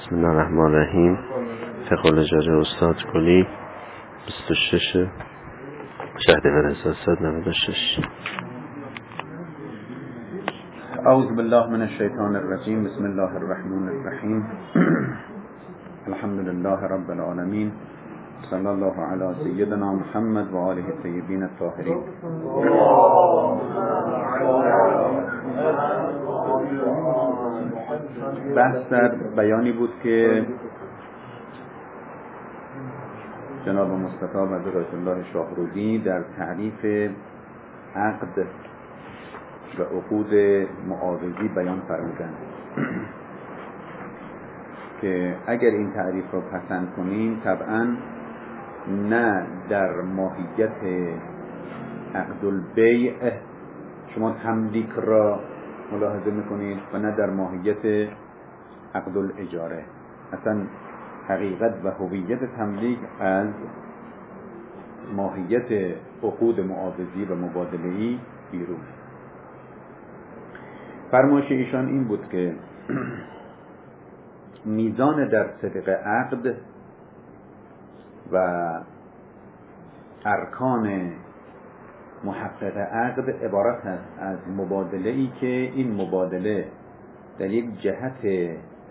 بسم الله الرحمن الرحیم. فقه الاجاره استاد کلی 26 شهریور 1396. اعوذ بالله من الشیطان الرجیم. بسم الله الرحمن الرحیم. الحمد لله رب العالمین. صلی الله علی سیدنا محمد و آله الطیبین الطاهرین. بحث در بیانی بود که جناب مصطفی و حضرت الله شاهرودی در تعریف عقد و عقود معاوضی بیان فرمودند که اگر این تعریف را پسند کنیم طبعا نه در ماهیت عقد البیع شما تملیک را ملاحظه میکنید و نه در ماهیت عقد الاجاره. اصلا حقیقت و هویت تملیک از ماهیت عقود معاوضی و مبادله‌ای بیرون. فرمایش ایشان این بود که میزان در صدق عقد و ارکان محقق عقد عبارت است از مبادله‌ای که این مبادله در یک جهت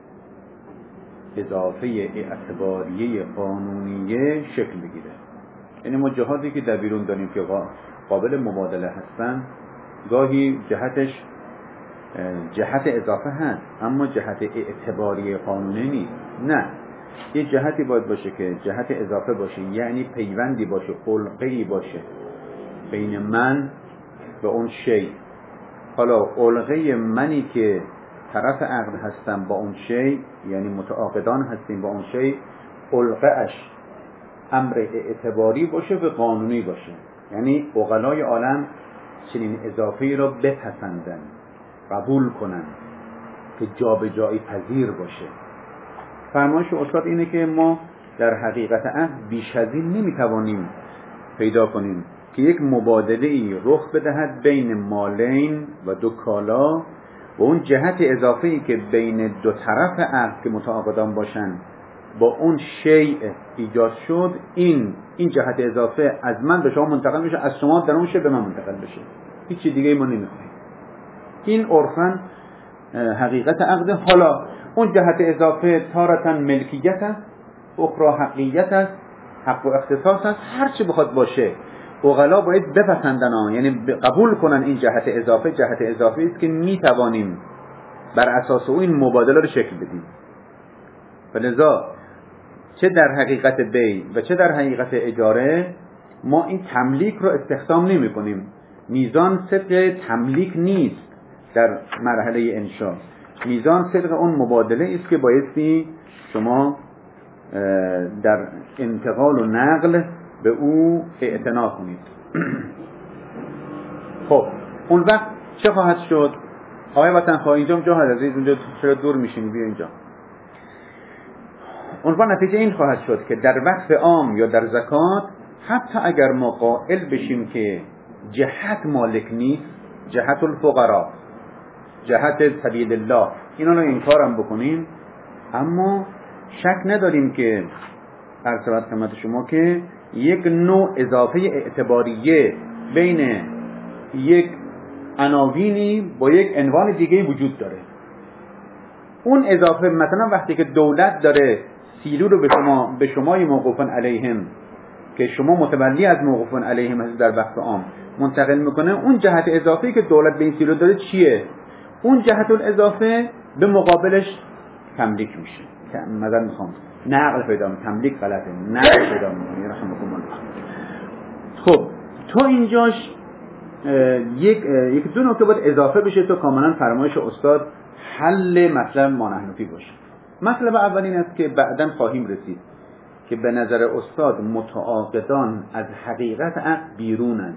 اضافه اعتباریه قانونیه شکل بگیره. یعنی ما جهاتی که در بیرون داریم که قابل مبادله هستن گاهی جهتش جهت اضافه هست اما جهت اعتباری قانونی نیست. نه، یه جهتی باید باشه که جهت اضافه باشه، یعنی پیوندی باشه، علقه‌ای باشه بین من و اون شی. حالا علقه منی که طرف عقد هستم با اون شی، یعنی متعاقدان هستیم با اون شی، علقه اش امر اعتباری باشه و قانونی باشه. یعنی عقلای عالم چنین اضافه‌ای را بپسندن، قبول کنن که جابجایی پذیر باشه. فرمایش استاد اینه که ما در حقیقت عقد بیش از این نمیتوانیم پیدا کنیم که یک مبادله‌ای رخ بدهد بین مالین و دو کالا و اون جهت اضافه‌ای که بین دو طرف عقد که متعاقدان باشن با اون شیء ایجاد شد، این جهت اضافه از من به شما منتقل میشه، از شما در اون شیء به من منتقل بشه. هیچ چیز دیگه ما نمیخوایم. این عرفاً حقیقت عقد. حالا اون جهت اضافه تارتاً ملکیت است، اخرى حقیقت است، حق و اختصاص است، هر چی بخواد باشه عقلا باید بپسندن، یعنی قبول کنن این جهت اضافه است که میتوانیم بر اساس او این مبادله رو شکل بدیم. فلذا چه در حقیقت بیع و چه در حقیقت اجاره ما این تملیک رو استخدام نمی کنیم. میزان صدق تملیک نیست در مرحله انشاء، میزان صدق اون مبادله است که بایستی شما در انتقال و نقل به او اعتنا کنید. خب اون وقت چه خواهد شد؟ آقای وطن خواه اینجا جا هست، اینجا چرا دور میشین؟ بیا اینجا. اون نتیجه این خواهد شد که در وقف عام یا در زکات حتی اگر ما قائل بشیم که جهت مالک نیست، جهت الفقراء، جهت سبیل الله، اینا رو انکارم بکنیم، اما شک نداریم که عرض خدمت شما که یک نوع اضافه اعتباریه بین یک عناوینی با یک عنوان دیگه وجود داره. اون اضافه مثلا وقتی که دولت داره سیلو رو به شمای موقوفن علیهم که شما متولی از موقوفن علیهم هست در وقت عام منتقل میکنه، اون جهت اضافه‌ای که دولت به این سیلو داره چیه؟ اون جهت الاضافه به مقابلش تملیک میشه. مثلا میخوام نقل پیدا کنم، تملیک غلطه، نقل پیدا میکنی رحمكم الله. خب تو اینجاش یک دو نکته باید اضافه بشه تا کاملا فرمایش استاد حل مطلب ما نحنفی باشه. مطلب اول این است که بعداً خواهیم رسید که به نظر استاد متعاقدان از حقیقت عقد بیرونن.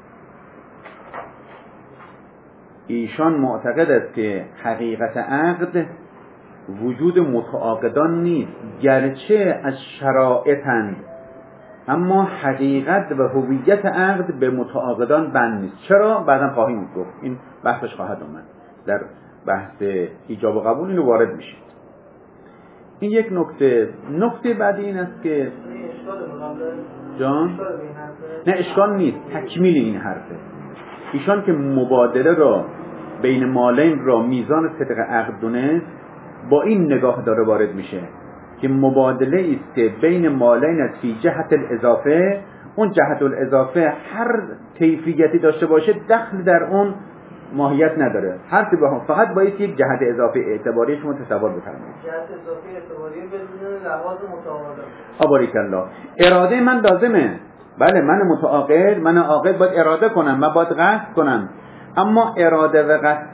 ایشان معتقد است که حقیقت عقد وجود متعاقدان نیست، گرچه از شرائطند، اما حقیقت و هویت عقد به متعاقدان بند نیست. چرا؟ بعداً خواهیم گفت، این بحثش خواهد آمد در بحث ایجاب و قبول، اینو وارد میشه. این یک نکته بعدی این است که جان نه اشکال نیست، تکمیل این حرفه. ایشان که مبادله را بین مالین را میزان صدق عقد دونست، با این نگاه داره وارد میشه که مبادله است که بین مالین است فی جهت الاضافه، اون جهت الاضافه هر کیفیتی داشته باشه دخل در اون ماهیت نداره، فقط باید یک جهت اضافه اعتباری شما تصور بفرمایید. جهت اضافه اعتباری بدون لحاظ متعاقد. بارک الله. اراده من لازمه. بله من عاقل باید اراده کنم، من باید قصد کنم، اما اراده و قصد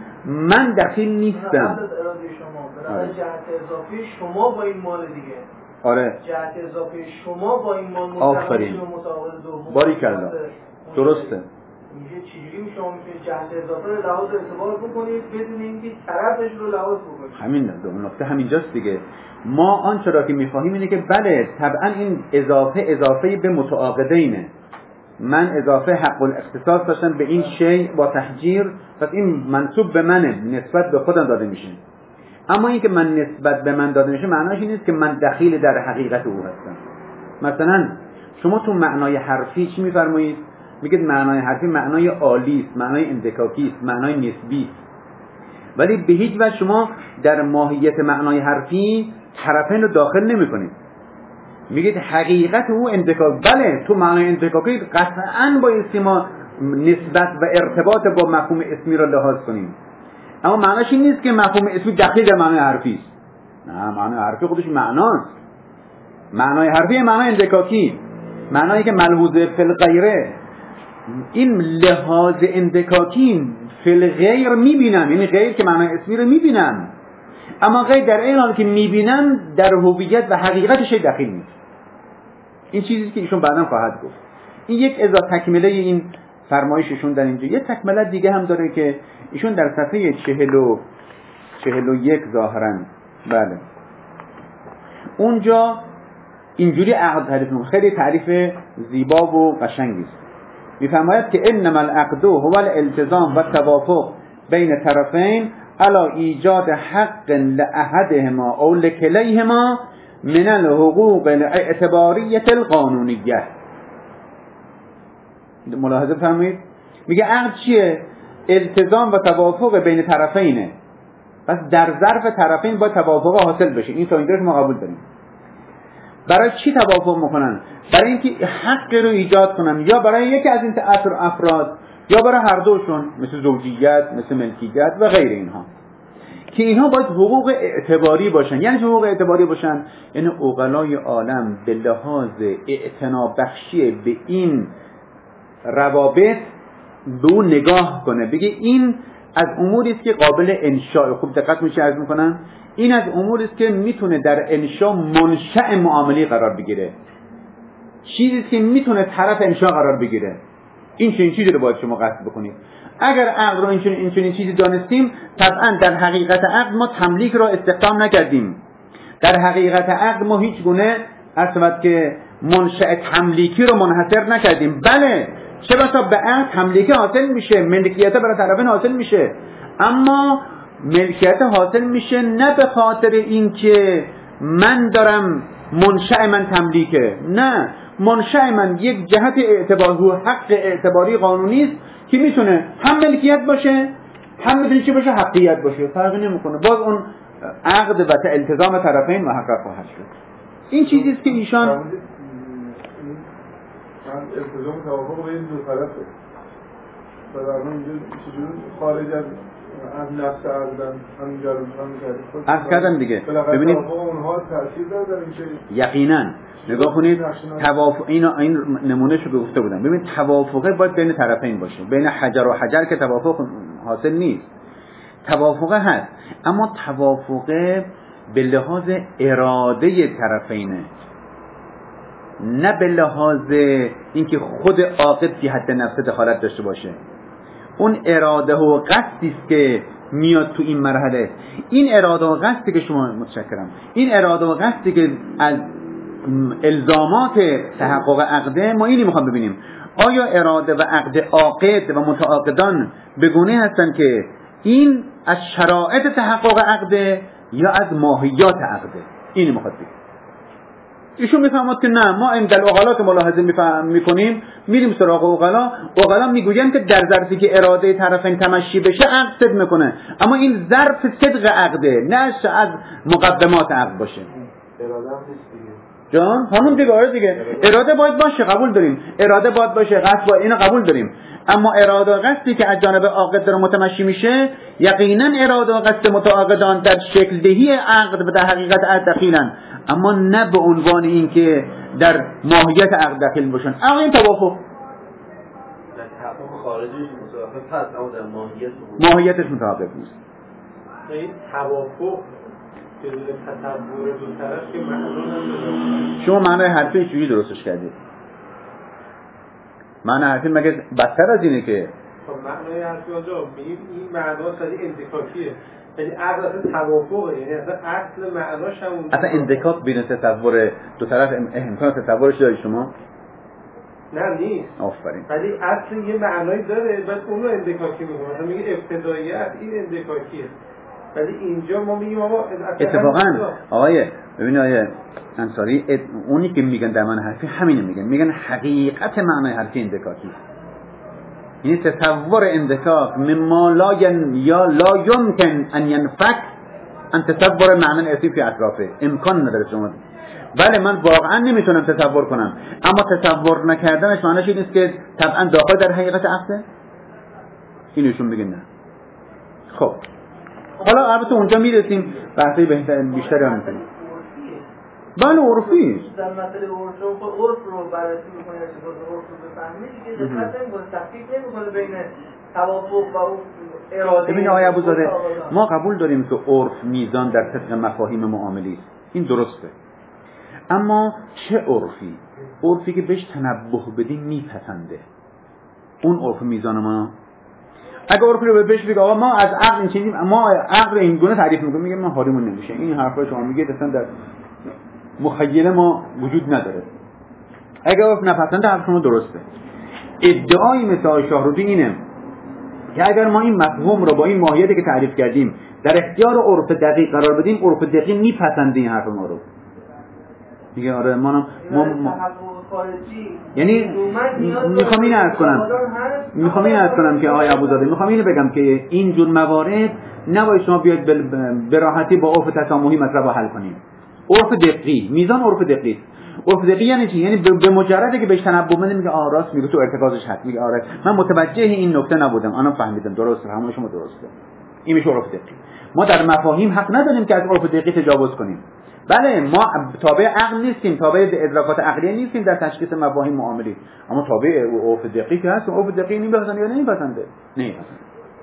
من دخیل نیستم. اراده شما به جهت اضافه شما با این مال دیگه. آره. جهت اضافه شما با این مال آفرین. متعاقد دوم. بارک الله. درسته. میگه چجوری شما میتونید جهت اضافه رو لحاظ اعتبار بکنید بدون اینکه طرفش رو لحاظ بکنید؟ همین نکته همینجاست دیگه. ما آنچه را که میخواهیم اینه که بله طبعا این اضافه به متعاقدینه. من اضافه حق الاختصاص داشتم به این شیء با تحجیر، پس این منسوب به منه، نسبت به خودم داده میشه. اما این که من نسبت به من داده میشه معناش این نیست که من دخیل در حقیقت او هستم. مثلا شما تو معنای حرفی چی میفرمایید؟ میگید معنای حرفی معنای عالی است، معنای انتکاکی است، معنای نسبی است. ولی به هیچ وجه شما در ماهیت معنای حرفی طرفین رو داخل نمی‌کنید. میگید حقیقت او انتکاک. بله تو معنای انتکاکی قطعاً بایستی ما نسبت و ارتباط با مفهوم اسمی را لحاظ کنیم، اما معناش این نیست که مفهوم اسمی دخیل در معنای حرفی است. نه، معنای حرفی خودش معناست. معنای حرفی معنای انتکاکی، معنایی که ملحوظه فی الغیره. این لحاظ انتکاکی فی الغیر میبینم، یعنی غیر که معنای اسمی رو میبینم، اما غیر در این حال که میبینم در هویت و حقیقتش دخیل نیست. این چیزی که ایشون بعداً خواهد گفت. این یک تکمله این فرمایششون در اینجا. یک تکمله دیگه هم داره که ایشون در صفحه 41 ظاهراً بله اونجا اینجوری عقد تعریف می‌کنه. خیلی تعریف زیبا و قشنگی است. میفرماید که انما العقد هو الالتزام و توافق بین طرفین علی ایجاد حق لاحدهما او لکلیهما من الحقوق الاعتباریه القانونیه. ملاحظه فرمایید میگه عقد چیه؟ التزام و توافق بین طرفینه. پس در ظرف طرفین باید توافق حاصل بشه. این تا اینجاش ما قبول داریم. برای چی توافق میکنن؟ برای اینکه حق رو ایجاد کنن، یا برای یکی از این افراد یا برای هر دوشون، مثل زوجیت، مثل ملکیت و غیر اینها، که اینها باید حقوق اعتباری باشن. یعنی حقوق اعتباری باشن یعنی عقلای عالم به لحاظ اعتنا بخشی به این روابط به اون نگاه کنه، بگه این از اموری است که قابل انشاء. خوب دقت میشه عرض میکنم، این از اموری است که میتونه در انشاء منشأ معامله قرار بگیره، چیزی است که میتونه طرف انشاء قرار بگیره. این چیزی رو باید شما قصد بکنید. اگر عقد رو این چیزی دانستیم، طبعا در حقیقت عقد ما تملیک را استخدام نکردیم. در حقیقت عقد ما هیچ گونه اصلا که منشأ تملیکی رو منحصر نکردیم. بله چه بسا به عقد تملیکی حاصل میشه، ملکیت برای طرفین حاصل میشه، اما ملکیت حاصل میشه نه به خاطر اینکه من دارم منشأ من تملیکه، نه، منشأ من یک جهت اعتباری و حق اعتباری قانونی است که میتونه هم ملکیت باشه هم میتونه چی باشه، حقیقت باشه، فرقی نمیکنه. باز اون عقد و التزام طرفین محقق خواهد شد. این چیزی است که ایشان التزام توافق بین دو طرفه. در اینجا چجوری خارج از نفس عقدن همینجا رو عرض کردم دیگه. ببینید اونها تاثیر داره اینکه یقینا نگاه کنید توافق این نمونهشو گفته بودم. ببین توافقه باید بین طرفین باشه. بین حجر و حجر که توافق حاصل نیست. توافقه هست، اما توافقه به لحاظ اراده طرفینه، نه به لحاظ اینکه خود عاقد فی حد نفس دخالت داشته باشه. اون اراده و قصدی است که میاد تو این مرحله. این اراده و قصدی که شما متشکرم، این اراده و قصدی که از الزامات تحقق عقده ما اینی میخوام ببینیم. آیا اراده و عقد عاقد و متعاقدان به گونه هستن که این از شرایط تحقق عقده یا از ماهیات عقده. این میخواد بگه. ایشون میفهمد که نه، ما این در عقلا که ملاحظه میکنیم میریم سراغ عقلا میگوین که در ظرفی که اراده طرفین تمشی بشه عقد صدق میکنه، اما این ظرف صدق عقده، نه از مقدمات عقد باشه. اراده هم نیست دیگه جان همون دیگه. آره دیگه اراده باید باشه، قبول داریم. اراده باید باشه، قصد باید، اینو قبول داریم. اما اراده و قصدی که از جانب عاقد داره متمشی میشه، یقینا اراده و قصد متعاقدان در شکل دهی عقد و در حقیقت عقد دخیلن، اما نه به عنوان این که در ماهیت عقد دخیل باشن. اما این توافق در توافق خارجیش متوافق هست، اما در ماهیتش متوافق نیست. این توافق بدون تصور دو طرف که معنا نداره. شما معنای حرفی چجوری درستش کردید؟ معنی حرفی مگه بدتر از اینه که خب معنای حرفی آنجا میگیم این معنا خیلی انتکاکیه، یعنی عقل اصلا توافقه، یعنی اصلا اصل معناش همون اصلا انتکاک بین تصور دو طرف امکان تصورش دارید شما؟ نه نیست. آفرین. ولی اصل یه معنایی داره، بعد اون رو انتکاکی میکنه. مثلا میگه ابتداییت این انتکاکیه، ولی اینجا ما میگیم آقا اتفاقا آقای ببینید آقای انصاری اونی که میگن در معنی حرفی همینه میگن حقیقت معنای حرفی اندکاکی، یعنی تصور اندکاک مما لا يمكن ان ينفك ان تصور معنی اصلی فی اطرافه. امکان نداره شما. بله من واقعا نمیتونم تصور کنم، اما تصور نکردنش معنیش این نیست که طبعا داخل در حقیقت عقده. اینوشون میگن نه. خب حالا البته اونجا میرسیم بحثی بیشتری هم میکنیم. بله عرفی در مسئله عرف رو بررسی میکنه، ارتباط عرف رو بفهمید که دقت نمیکنه، تفکیک نمیکنه بین توافق و اراده. ببین آقای ابوزاده، ما قبول داریم که عرف میزان در طبق مفاهیم معاملی است، این درسته، اما چه عرفی؟ عرفی که بهش تنبه بدیم میپسنده، اون عرف میزان ما. اگه عرفی رو بهش بگه آقا ما از عقل این چیزی، ما عقل این گونه تعریف میکنیم، میگه ما حالیمون نمیشه، این حرفا شما میگید اصلا در مخیله ما وجود نداره. اگه عرف نپسنده حرف شما درسته. ادعای مثل آقای شاهرودی اینه که اگر ما این مفهوم رو با این ماهیتی که تعریف کردیم در اختیار عرف دقیق قرار بدیم، عرف دقیق میپسنده این حرف ما رو. میگه آره ما یعنی میخوام این عرض کنم که آقای ابوزاده، میخوام اینو بگم که این جور موارد نباید شما بیاید به راحتی با عرف تسامحی مطلب رو حل کنیم. عرف دقیق، میزان عرف دقیق. عرف دقیق یعنی چی؟ یعنی به مجرد که بهش تنبه بده میگه آ راست میگه، تو ارتکازش هست، میگه آره من متوجه این نکته نبودم، الان فهمیدم، درسته، همون شما درسته. این میشه عرف دقیق. ما در مفاهیم حق نداریم که از عرف دقیق تجاوز کنیم. بله ما تابع عقل نیستیم، تابع ادراکات عقلی نیستیم در تشخیص مفاهیم معاملی، اما تابع عرف دقیق هست. عرف دقیق نمیپسنده یا نمیپسنده؟ نمیپسنده.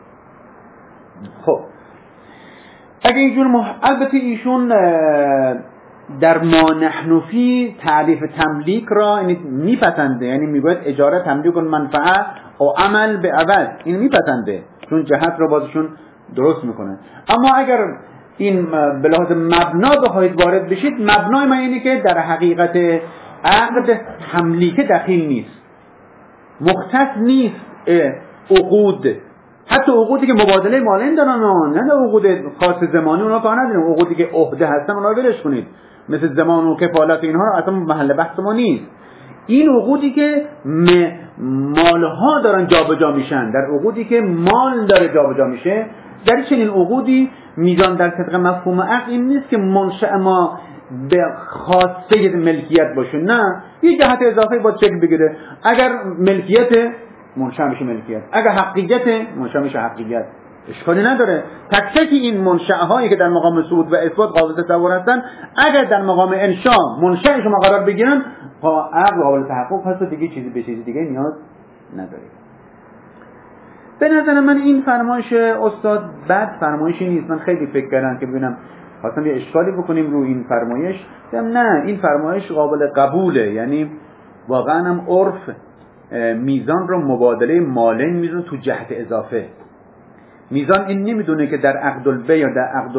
خب اگه اینجور البته ایشون در ما نحن فی تعریف تملیک را میپسنده، یعنی میگوید اجاره تملیک منفعه و عمل به عوض، این میپسنده چون جهت را بازشون درست میکنه. اما اگر این به لحاظ مبنا بخواهید وارد بشید، مبنای من اینه که در حقیقت عقد تملیک دخیل نیست، مختص نیست عقود، حتی عقودی که مبادله مالین دارن، نه عقود خاص زمانی، اونا کار نداریم. عقودی که عهده هستن اونا رو ولش کنید، مثل زمان و کفالت اینها رو اصلا محل بحث ما نیست. این عقودی که مالها دارن جابجا میشن، در عقودی که مال داره جابجا میشه، در چنین عقودی میزان در طبق مفهوم عقل این نیست که منشأ ما به خاصه ملکیت باشه، نه، یه جهت اضافه باید شکل بگیره. اگر ملکیت منشأ میشه ملکیت، اگر حقیقت منشأ میشه حقیقت، اشکالی نداره. تک تک این منشأهایی که در مقام ثبوت و اثبات قابل تصور هستن، اگر در مقام انشاء منشأ شما قرار بگیرن، عقل قابل تحقق هست، دیگه چیزی به چیزی دیگه نیاز نداره. به نظر من این فرمایش استاد بد فرمایشی نیست. من خیلی فکر کردم که ببینم خواستم یه اشکالی بکنیم رو این فرمایش، دیدم نه، این فرمایش قابل قبوله. یعنی واقعا هم عرف میزان رو مبادله مالین میزان تو جهت اضافه. میزان این نمیدونه که در عقد البیع یا در عقد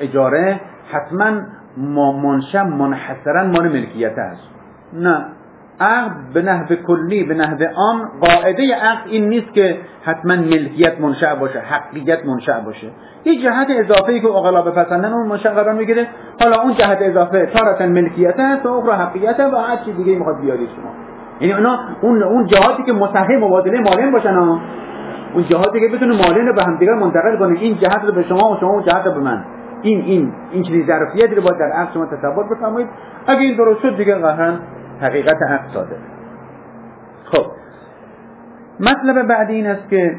الاجاره حتما منشأ منحصرا مال ملکیت است. نه، عقد به نحو کلی به نحو عام قاعده عقد این نیست که حتما ملکیت منشأ باشه، حقیقت منشأ باشه. یه جهت اضافه‌ای که عقلا بپسندن اون منشأ قرار میگیره. حالا اون جهت اضافه تارة ملکیت است و اخرى حقیقت و هر چیز دیگه میخواد بیارید شما. یعنی اونا اون جهاتی که مصحح مبادله مالین باشن ها، اون جهاتی که بتونه مالین رو به هم دیگه منتقل کنه، این جهت رو به شما و شما اون جهت رو به من، این چیزی ظرفیتی رو باید در عقد شما تصور بفرمایید. اگه این درست شد دیگه قطعاً حقیقت عقد صادق. خب مطلب بعدی این است که این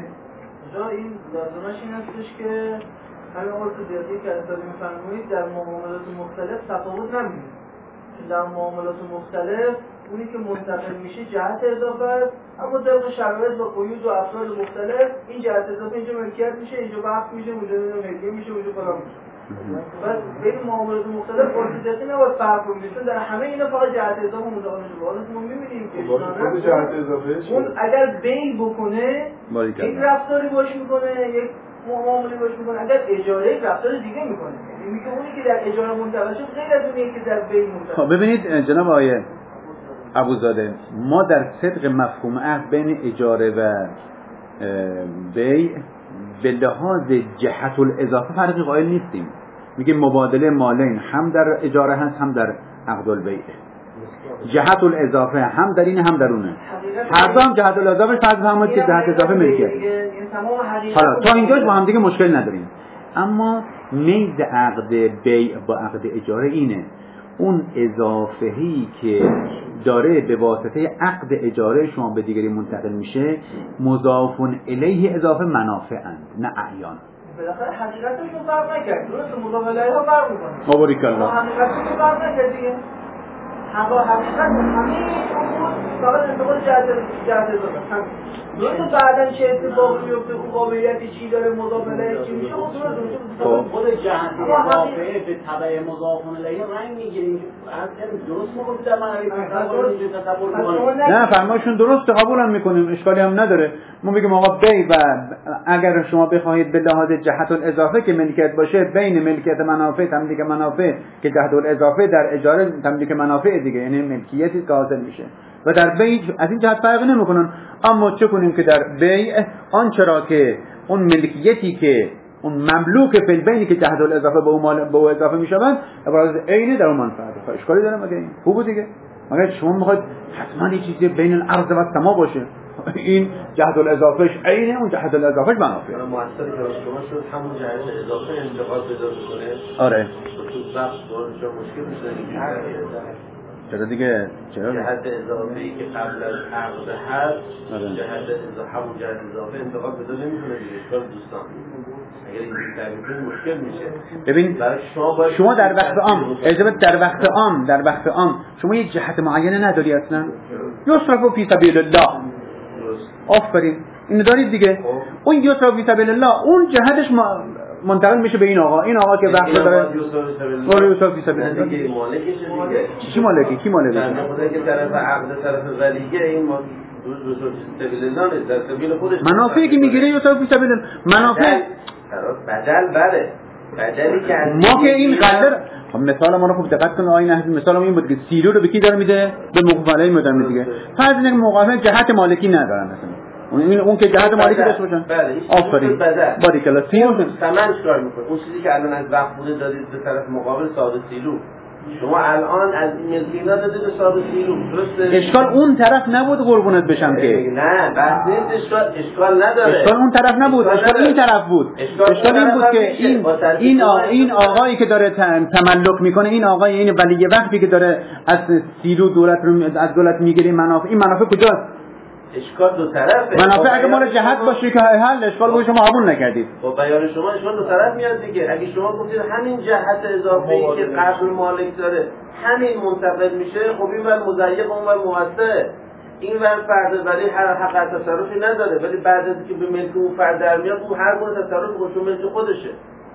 لازمش این هستش که همین عرف زیادی که از می‌فرمایید در معاملات مختلف تفاوت نمی‌بینید. در معاملات مختلف اونی که منتقل میشه جهت اضافه است، اما طبق شرایط و قیود و افراد مختلف این جهت اضافه اینجا ملکیت میشه، اینجا وقت میشه، اونجا ملکیت میشه، اونجا فلان میشه. بعد بین معاملات مختلف عرفیتی نباید فرق کنید، در همه اینا فقط جهت اضافه منتقل میشه. حالا ما می‌بینیم که اون اگر بیع بکنه یک رفتاری باش میکنه، یک معامله باش میکنه، اگر اجاره یک رفتار دیگه میکنه. یعنی میگه اونی که در اجاره منتقل شد غیر از اونی که در بیع منتقل. خب ببینید جناب آقای ابوزاده، ما در صدق مفهوم عقد بین اجاره و بیع به لحاظ جهت الاضافه فرقی قائل نیستیم. میگه مبادله مالین هم در اجاره هست هم در عقد البیع. جهت الاضافه هم در این هم در اونه. هر دو هم جهت الاضافه فرض بفرمایید که جهت اضافه ملکیت. حالا تا اینجاش با هم دیگه مشکل نداریم. اما میز عقد بیع با عقد اجاره اینه، اون اضافه‌ای که داره به واسطه عقد اجاره شما به دیگری منتقل میشه مضاف الیه اضافه منافع اند نه اعیان. بالاخره حقیقتشون فرق نکرد. درست مضاف الیه ها فرق میکنه. مبارک الله. حقیقتشون فرق نکرد دیگه. حقیقت همین فقط انتقال جهت اضافه. درست بعدن چه اتفاقی میفته، اون قابلیتی چی داره، مضاف الیه چی میشه، خود جهت اضافه به تبع مضاف الیه رنگ میگیریم. درست موقع در معنی نه فرمایشون درست قبولم میکنیم، اشکالی هم نداره. ما میگیم آقا بیع و اگر شما بخواهید به لحاظ جهت الاضافه که ملکیت باشه، بین ملکیت منافع تملیک منافع که جهت الاضافه در اجاره تملیک منافع دیگه، یعنی ملکیتی که حاصل میشه و در بیع از این جهت فرق نمیکنن. اما چه کنیم که در بیع آنچه را که اون ملکیتی که اون مملوک فی‌البینی که جهت الاضافه به اون اضافه میشوند عبارت عین در اون منفعت. اشکالی داره مگه این خوبه دیگه؟ مگر شما میخواید حتما یه چیزی بین الارض و السما باشه؟ این جهت الاضافهش عینه، اون جهت الاضافهش منافع. مؤثری که شما شد همون جهت اضافه انتقال پیدا میکنه. آره. تو ضبط وارد مشکل میشه. چرا دیگه؟ چرا؟ جهت اضافه‌ای که قبل از عقد هست، جهت اضافه همون جهت اضافه انتقال پیدا نمیکنه دیگه. اشکال دوستان. اگر این تعریف مشکل میشه. ببین شما در وقت عام در وقت عام شما یک جهت معینه نداری اصلا. یصرف فی سبیل الله. آفرین. اینو دارید دیگه. اون یصرف فی سبیل الله اون جهتش منتقل میشه به این آقا که وقت داره یصرف فی سبیل الله. دیگه مالکشه چی مالکی؟ کی مالکه؟ در خدا که طرف عقد طرف ولیه این منافعی که میگیره یصرف فی سبیل الله. منافع بدل بله. بدلی که ما که این قدر مثال ما رو خوب دقت کن. آیه نحوی مثال ما این بود که سیلو رو به کی داره میده؟ به مقابله میدن دیگه. فرض اینه که مقابله جهت مالکی ندارن مثلا. اون که جهت مالکی داشته باشن. آفرین. باریک الله. سیلو ثمن چیکار میکنه؟ اون چیزی که الان از وقت بوده دادید به طرف مقابل صاحب سیلو. شما الان از این ملکینا دادید به صاحب سیلو. درسته؟ اشکال اون طرف نبود قربونت بشم که. نه، بحث نیست. اشکال نداره. اشکال اون طرف نبود. اشکال این طرف بود. اشکال این بود که این آقایی که داره تملک میکنه، این آقای این ولی وقتی که داره از سیلو دولت میگیره منافع، این منافع کجاست؟ اشکال دو طرفه. منافع اگه مال جهت باشه که حل اشکال رو شما قبول نکردید. با بیان شما اشکال دو طرف میاد دیگه. اگه شما گفتید همین جهت اضافه‌ای که قبل مالک داره همین منتقل میشه، خب این ور مضیق اون ور موسع، این ور فرد ولی حق تصرفی نداره، ولی بعد از که به ملک اون فرد در میاد اون هر گونه تصرف خودش ملک خودشه.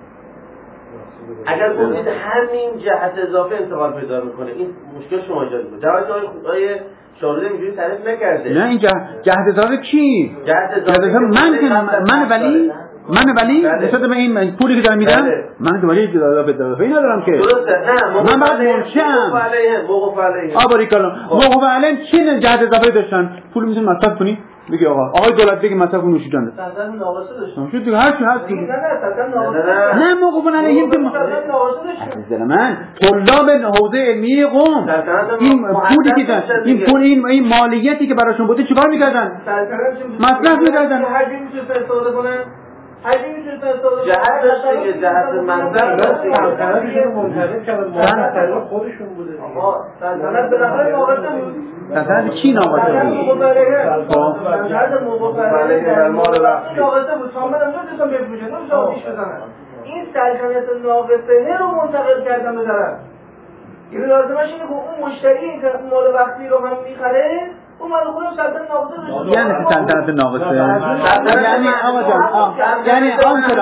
اگر گفتید همین جهت اضافه انتقال پیدا میکنه، این مشکل شما ایجاد میکنه. در حالی که شارده اینجوری تعریف نکرده. نه این جهت اضافه کی؟ جهت اضافه من ولی من ولی نسبت به این پولی که دارم میدم من ولی اضافه ندارم که درسته. نه من بعد منشأم موقوف علیهم باریکلا موقوف علیهم چه جهت اضافه داشتن؟ پول میتونی مصرف کنی؟ بگی آقای دولت بگی مصرف کن نوشیدن ده سلطنت ناقصه داشتن شد دیگه هر چی هست نه سلطنت ناقصه نه موقوف علیهم که سلطنت ناقصه داشتن عزیز من طلاب حوزه علمی قم این پولی که داشتن این پول این مالیاتی که براشون بوده چیکار میکردن؟ مصرف میکردن هر جایی میتونن استفاده کنن هر جایی میتونن استفاده کنن جهت داشت دیگه جهت منظر داشت سلطنتشون رو منتقل کردن مستقل خودشون بوده آقا سلطنت بالاخره ناقصه بود سلطنت کی ناقصه بود؟ سلطنت موقوف علیه در مال وقتی ناقصه بود شامل نمیتونستن بفروشن نمیتونستن آتیش بزنن این سلطنت ناقصه رو منتقل کردن به طرف این لازمش اینه که اون مشتری که مال وقتی رو هم میخره اون مال خودم سلطنت ناقصه داشته یعنی سلطنت ناقصه یعنی آقا جان یعنی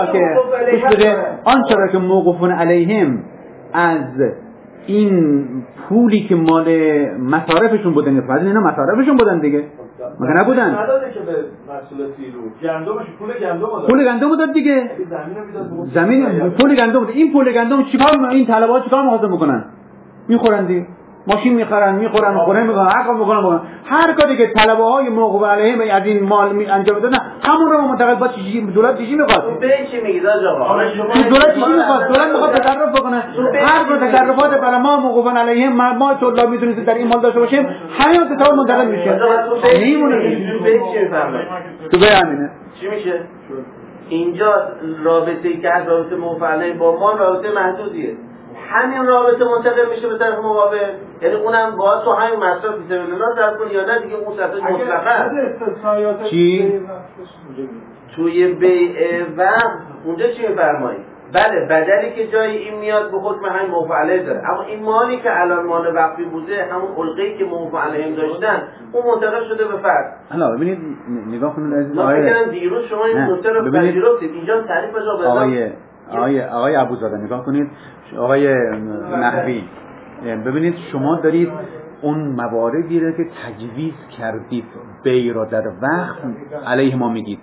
آنچه را که موقوفون علیهم از این پولی که مال مصارفشون بودن نسبت اینا مصارفشون بودن دیگه مگه نبودن نداده که به محصول سیلو گندمش پول گندم داد دیگه زمین پول گندم بود این پول گندم چیکار این طلبات چیکار می‌خواستن بکنن میخورن دیگه ماشین میخرن خونه میکنن هر کار میکنن هر کاری که طلبه های موقوف علیهم از این مال انجام دادن همون رو منتقل با دولت چیزی میخواد به چی میگید آقا دولت چیزی میخواد تصرف بکنه هر کار تصرفات برای ما موقوف علیهم ما طلاب میتونید در این مال داشته باشیم همین تصرف منتقل میشه نمیمونه به چی میفهمه تو همینه چی میشه اینجا رابطه ای که از رابطه موقوف علیهم با ما رابطه محدودیه همین رابطه منتقل میشه به طرف مقابل یعنی اونم باید تو همین مصرف بی‌سبیل‌الله صرف کنی یا نه دیگه اون صرفش مطلقه چی؟ توی بیع وقت اونجا چی می‌فرمایید؟ بله بدلی که جای این میاد به حکم همین موقوف علیه داره اما این مالی که الان مال وقفی بوده همون علقه‌ای که موقوف علیهم داشتن اون منتقل شده به فرد حالا ببینید نگاه کنید عزیز ما فکرم دیروز شما این نکته رو پذیرفتید اینجا تعریف جا آقای ابوزاده نگاه کنید آقای نحوی ببینید شما دارید اون مواردی رو که تجویز کردید بی را در وقت علیه ما میگید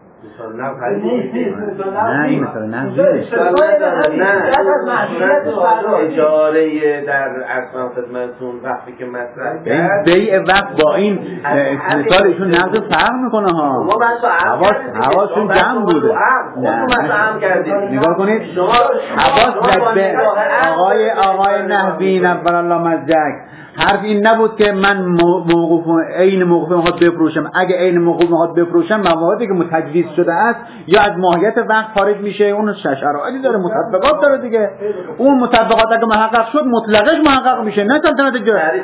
نه این مثلا نه اجاره در ارسان خدمتتون وقتی که مطرح کرد بیع وقت با این مثال ایشون نقض فرق میکنه ها حواسشون جمع بوده نگاه کنید حواس به آقای نحوی نبر الله مزدک حرف این نبود که من موقوف عین موقوف میخواد بفروشم اگه عین موقوف میخواد بفروشم مواردی که متجویز شده است یا از ماهیت وقت خارج میشه اون شرایطی داره مطبقات داره دیگه اون مطبقات اگه محقق شد مطلقش محقق میشه نه سلطنت جا تعریف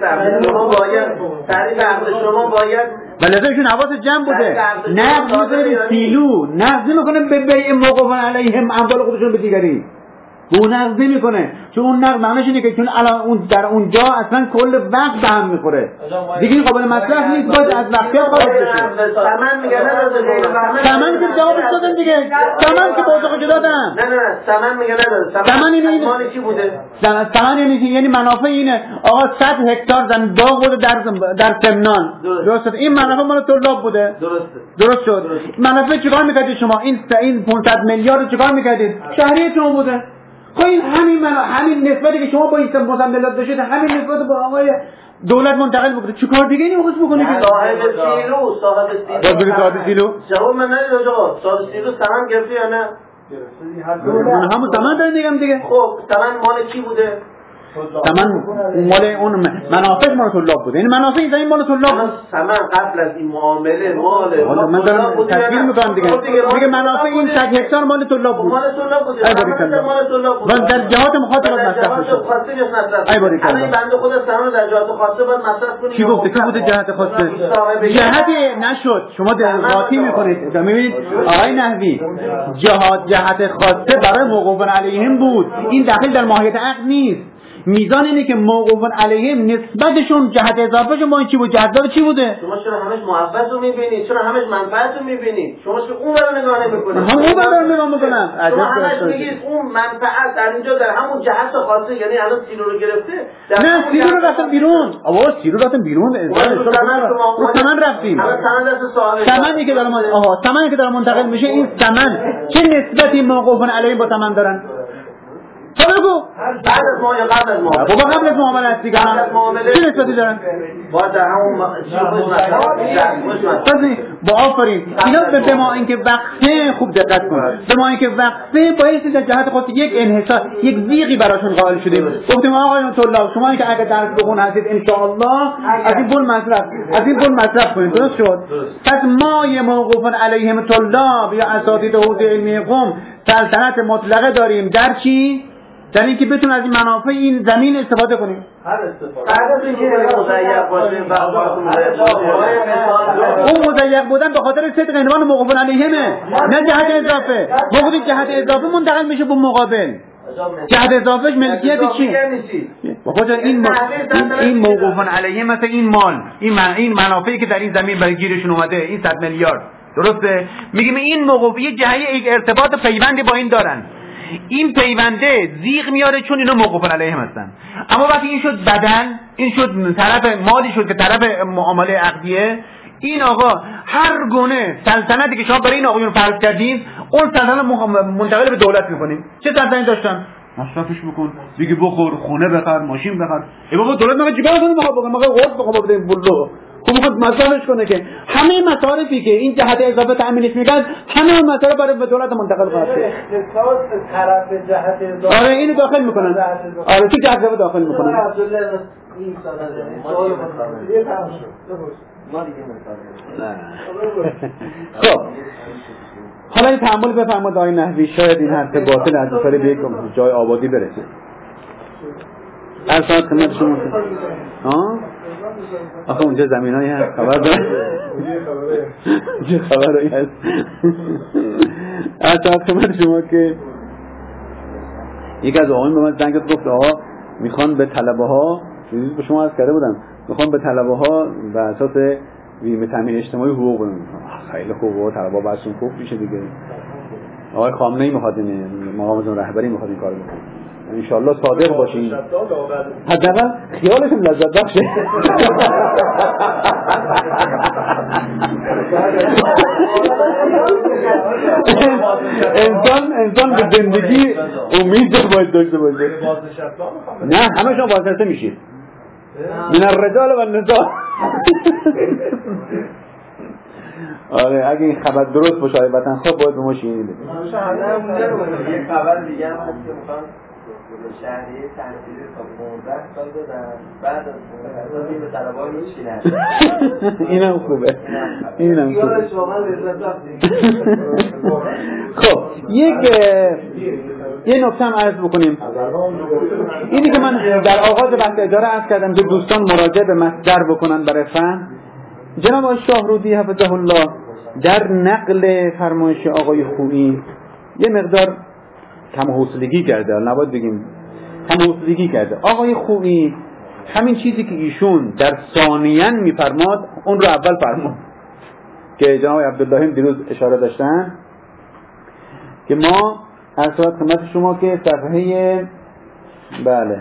عقل شما باید ولی ازشون حواس جمع بوده نقض میکنه سیلو نقض میکنه به بیع موقوف علیهم اموال خودشون به دیگری اون نقض نمیکنه چون اون نقض معنیش اینه که چون الان اون در اونجا اصلا کل وقت به هم میخوره دیگه قابل مصرف نیست باید از وقتیت خارج بشه ثمن میگه نداده ثمن که جوابش دادن دیگه ثمن که بازخ دادن نه ثمن میگه نداده ثمن اینه چی بوده ثمن یعنی منافع اینه آقا 100 هکتار زمین باغ بوده در سمنان درسته این منافع مال طلاب بوده درست شد منافع چیکار میکردید شما این 500 میلیارد چیکار میکردید شهریتون بوده خب این همین نسبتی که شما با این مصندلات داشتید همین نسبت با آقای دولت منتقل بکنه چیکار دیگه نمیخواست بکنه که صاحب سیلو جواب من ندید آقا صاحب سیلو ثمن گرفته یا نه من همون ثمن دارم میگم دیگه خب ثمن مال کی بوده ثمن مال اون منافع مال طلاب بوده یعنی منافع این مال طلاب بود ثمن قبل از این معامله مال من دارم تصویر میکنم دیگه منافع این 100 هکتار مال طلاب بود مال طلاب بوده مال طلاب بود و در جهات مخاطبات مصرف میشه ای باری کلا الان بنده خود ثمن در جهات خاصه باید مصرف کنید چی گفته که بوده جهات خاصه جهت نشد شما قاطی میکنید میبینید آقای نحوی جهت خاصه برای موقوف علیهم بود این داخل در ماهیت عقد نیست میزان اینه که موقوفون علیهم نسبتشون جهت اضافهشون با این چی بود؟ جهت‌دار چی بوده؟ شما چرا همش محبت رو میبینید؟ چرا همش منفعت رو میبینید؟ شما چرا اون رو نگاه نمی‌کنید؟ هم اون رو نگاه می‌کنم. شما همش میگید اون منفعت در اینجا در همون جهت خاصه، یعنی الان سیرو رو گرفته. نه سیرو رو رفتم بیرون. آقا سیرو رفتم بیرون. رو ثمن رفتیم. الان ثمن دست سوال. ثمنی که داره ثمنی که داره منتقل میشه این ثمن چه نسبتی موقوفون علیهم با ثمن دارن؟ بگو بعد از ما یا قبل از ما؟ بابا قبل از معامله است دیگه. چه نسبتی دارن؟ با در همون با آفرین اینا به ما اینکه وقفه خوب دقت کن، به ما اینکه وقفه باید در جهت خود یک انحصار یک ضیقی براشون قائل شدیم. گفتیم آقایون طلاب شما که اگه درس بخون هستید ان شاء الله از این پول مصرف کنید. درست شد؟ پس ما یه موقوفن علیهم طلاب یا اساتید حوزه علمی قم سلطنت مطلقه داریم در چی؟ در اینکه بتون از این منافع این زمین استفاده کنیم. هر استفاده. بعد از اینکه مضیق باشه اون مضیق بودن به خاطر صدق عنوان موقوفون علیهمه، نه جهت اضافه. وقتی جهت اضافه منتقل میشه به مقابل. جهت اضافهش ملکیت چی؟ بابا این موقوفون علیه مثلا این مال، این منافعی که در این زمین برای گیرشون اومده، این 100 میلیارد. درسته؟ میگیم این موقوف یک جهت یک ارتباط پیوندی با این دارن. این پیونده زیغ میاره چون اینا موقوفن علیهم هستن. اما وقتی این شد بدل، این شد طرف مالی شد که طرف معامله عقدیه، این آقا هر گونه سلطنتی که شما برای این آقایون فرض کردین اون سلطنت منتقل به دولت میکنیم. چه سلطنتی داشتن؟ مصرفش بکن، دیگه بخور، خونه بخر، ماشین بخر. ای بابا دولت میگه جیبه رو بخور، میگه قرض بخور بده این پولو. خب میخواد مصرفش کنه که همه مصارفی که این جهت اضافه تامینش میکرد همه مصارف برای به دولت منتقل کنه. اختصاص طرف جهت اضافه. آره اینو داخل میکنن. آره تو جهت اضافه داخل میکنن. عبدالله این سوال ما دیگه مثلا. خب حالا این تأمل بفرمایید آقای نحوی، شاید این حرف باطل از سر به یک جای آبادی برسه. هر ساعت خدمت شما آخه اونجا زمینایی هست خبر داره؟ چه خبرایی هست؟ هر ساعت خدمت شما که یک از آقایون به من زنگ گفت آقا میخوان به طلبه ها، چیزی به شما عرض کرده بودم، میخوان به طلبه ها و اساس بیمه تامین اجتماعی حقوق بدن. خیلی خوبه، طلبه بحثون خوب میشه دیگه. آقای خامنه‌ای میخواد این مقام رهبری میخواد این کارو بکنه. ان شاء الله صادق باشین. حداقل خیالشون لذت بخشه. انسان به زندگی امید باید داشته باشه. نه همه شما بازنشسته میشید. من الرجال و النساء. آره اگه این خبر درست باشه وطن خواب باید به ما شیرینی بده. یک خبر دیگه هم هست که میخوان شهریه تحصیلی تا 15 سال دادن، بعد از 15 سال به طلبه‌ها میشینن. اینم خوبه. اینم خوبه. خب یه نکته هم عرض بکنیم. اینی که من در آغاز بحث اجاره عرض کردم که دوستان مراجعه به مصدر بکنن برای فهم. جناب آقای شاهرودی حفظه الله در نقل فرمایش آقای خویی یه مقدار کم حوصلگی کرده، نباید بگیم کم حوصلگی کرده. آقای خویی همین چیزی که ایشون در ثانیاً میفرماد اون رو اول فرمود که جناب عبدالله دیروز اشاره داشتن که ما از خدمت شما که صفحه بله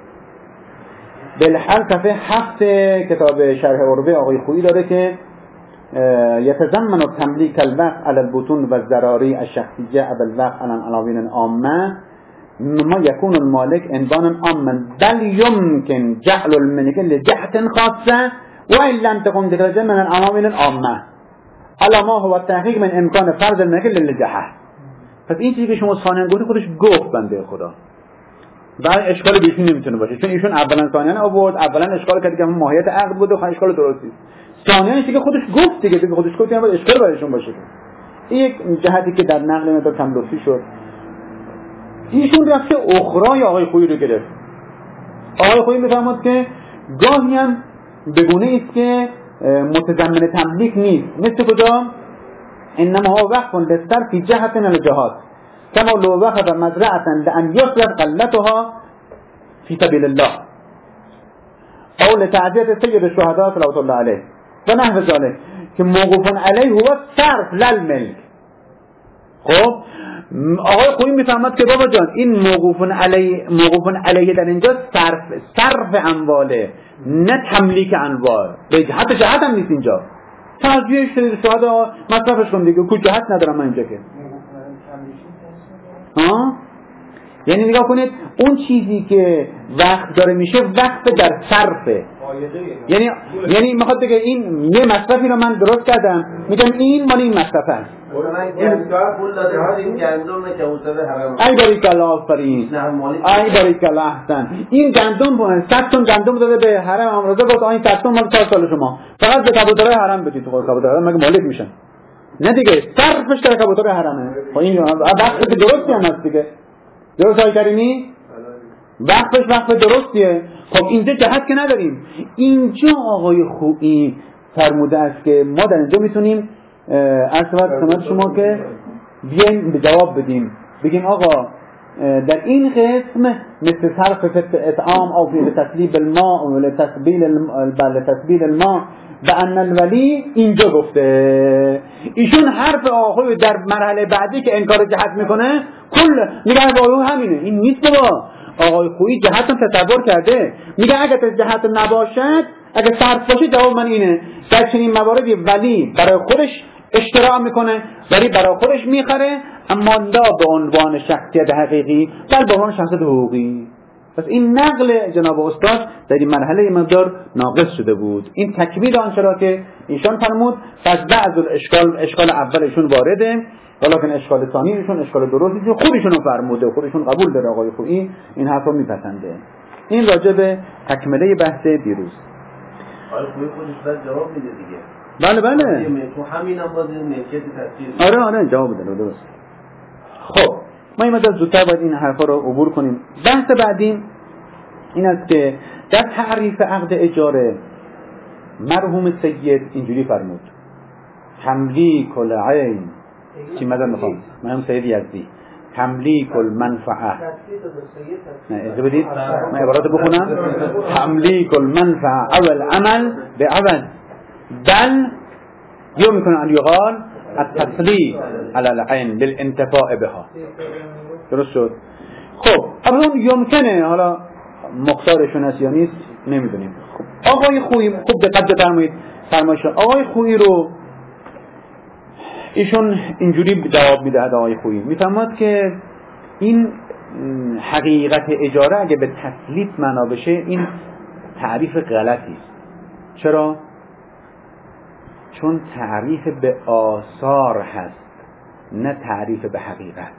بالحال صفحه 7 کتاب شرح عروه آقای خویی داره که يتضمن تملیک الوقف على البطون و الضراری الشخصیه على الوقف على العناوین عامه ما يكون المالك عنوان عاما بل يمكن جعل الملك لجهة خاصة وإن لم تكن درجة من العناوين العامة على ما هو التحقیق من امکان فرض الملك للجهة. پس این چیزی که شما ثانیاً گفتی خودش گفت بنده خدا بعد اشکال بیشون نمیتونه باشه، چون ایشون اولا ثانیاً آورد، اولا اشکال کرد که ماهیت عقد بود و اشکال درستی، ثانیاً چیزی که خودش گفت دیگه خودش گفت یعنی اشکال برایشون باشه. این یک جهتی که در نقل مقدار کم لطفی شد. ایشون رفته اخرای آقای خویی رو گرفت. آقای خویی میفرماد که گاهی هم بگونه است که متضمن تملیک نیست، مثل کجا؟ انما هو وقف للصرف في جهة من الجهات كما لو وقف مزرعة لأن يصرف قلتها فی سبیل الله او لتعزیت سید الشهداء صلوات الله علیه و نحو ذلك که موقوف علیه هو صرف للملک. خب آقای خویی میفهمد که بابا جان این موقوف علیه در اینجا صرف امواله، نه تملیک اموال. به جهت هم نیست اینجا. تعزیه شهداء مصرفش کن دیگه، کو جهت ندارم من اینجا که. یعنی نگاه کنید اون چیزی که وقت داره میشه وقت در صرفه. یعنی میخواد بگه این یه مصرفی رو من درست کردم، میگم این مال این مصرف است. پول داده این گندم که اوصله حرام. ای باریکالله آفرین. ای باریکالله احسن. این گندم 100 تن گندم داده به حرم امروزه، گفت این 100 تن مال 4 سال شما. فقط به کبوترهای حرم بدید. تو کبوترها مگه مالک میشن؟ نه دیگه، صرفش در کبوتر حرمه. خب این وقت درستی هم هست دیگه. درست های کریمی؟ وقتش وقت درستیه. خب اینجا جهت که نداریم. اینجا آقای خویی فرموده است که ما در اینجا میتونیم خدمت شما که بیایم به جواب بدیم، بگیم آقا در این قسم مثل صرف اطعام او فی تسلیب الماء و لتسبیل الماء به ان الولی اینجا گفته. ایشون حرف آقای در مرحله بعدی که انکار جهت میکنه کل میگه آقای همینه. این نیست بابا. آقای خویی جهت هم تصور کرده، میگه اگر جهت نباشد، اگر صرف باشه جواب من اینه. در چنین مواردی ولی برای خودش اشتراع میکنه، ولی برای خودش میخره، اما لا به عنوان شخصیت حقیقی بل به عنوان شخصیت حقوقی. پس این نقل جناب استاد در این مرحله مقدار ناقص شده بود. این تکمیل آنچه را که ایشان فرمود. پس بعض اشکال اولشون وارده، ولیکن اشکال ثانی ایشون اشکال درستی خودشون رو فرموده، خودشون قبول داره. آقای خویی این حرف رو میپسنده. این راجع به تکمله بحث دیروز. آقای خویی خودش بعد جواب میده دیگه. بله تو همین هم باز ملکیت تفسیر. آره جواب بده درست. خب ما این مدت زودتر باید این حرفا رو عبور کنیم. بحث بعدی این است که در تعریف عقد اجاره مرحوم سید اینجوری فرمود: تملیک العین. چی مدام میخوام مرحوم سید یزدی تملیک المنفعه. نه اجازه بدید من عبارات بخونم. تملیک المنفعه اول عمل به عمل بل يمكن أن يقال التسليم على العين للانتفاع بها. درست شد؟ خب اون یمکنه، حالا مقدارشون هست یا نیست نمیدونیم. خب آقای خویی خوب دقت بفرمایید. آقای خویی رو ایشون اینجوری جواب میدهد. آقای خویی میفهمد که این حقیقت اجاره اگه به تسلیت معنا بشه این تعریف غلطی است. چرا؟ چون تعریف به آثار هست نه تعریف به حقیقت.